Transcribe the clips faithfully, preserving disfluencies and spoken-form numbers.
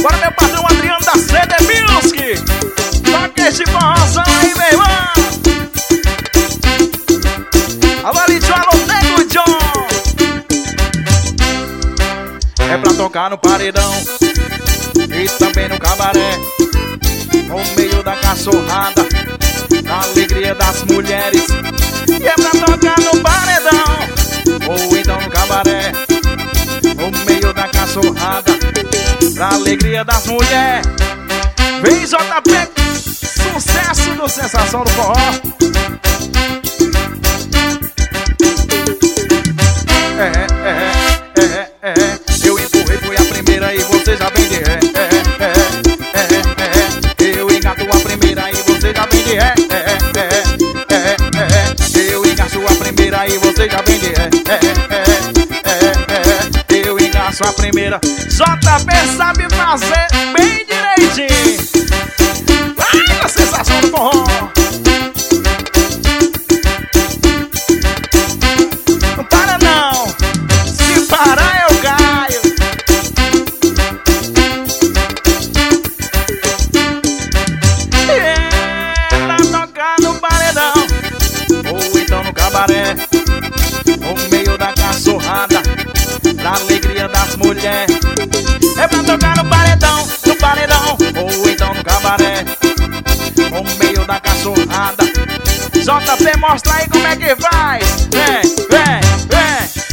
Bora, meu patrão Adriano da C D Music. Toca esse forrozão aí, meu irmão. Alô, Lidio, alô, Nego John. É pra tocar no paredão e também no cabaré, no meio da cachorrada, na alegria das mulheres. E é pra tocar no paredão ou então no cabaré, no meio da cachorrada, na alegria das mulheres. Vem J P, sucesso do Sensação do Forró. É, é, é, é, é. Eu empurrei, fui a primeira e você já vem de ré. É, é, é, é, é. Eu engato a primeira e você já vem de ré. É, é, é, é, é. Eu engaço a primeira e você já vem de ré. É, é, é, é. Eu engaço a primeira. J P sabe fazer bem direitinho. Vai na Sensação do Forró. Não para não. Se parar eu caio. Ela tocar no paredão ou então no cabaré, no meio da cachorrada, na alegria das mulheres. É pra tocar no paredão, no paredão ou então no cabaré, no meio da cachorrada. J P, mostra aí como é que faz. Vem, vem, vem.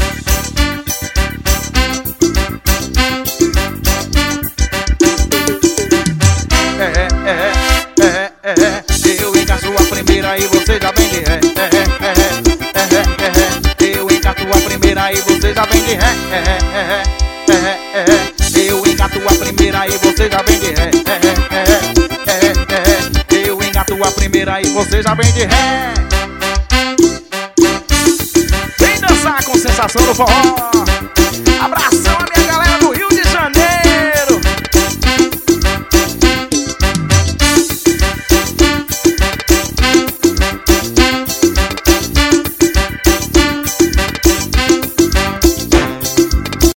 É, é, é, é, é. Eu encaixo a primeira e você já vem de ré. É, é, é, é, é. Eu encaixo a primeira e você já vem de ré. É, é, é, é. Eu engato a primeira e você já vem de ré. É, é, é, é. Eu engato a primeira e você já vem de ré. Vem dançar com Sensação do Forró.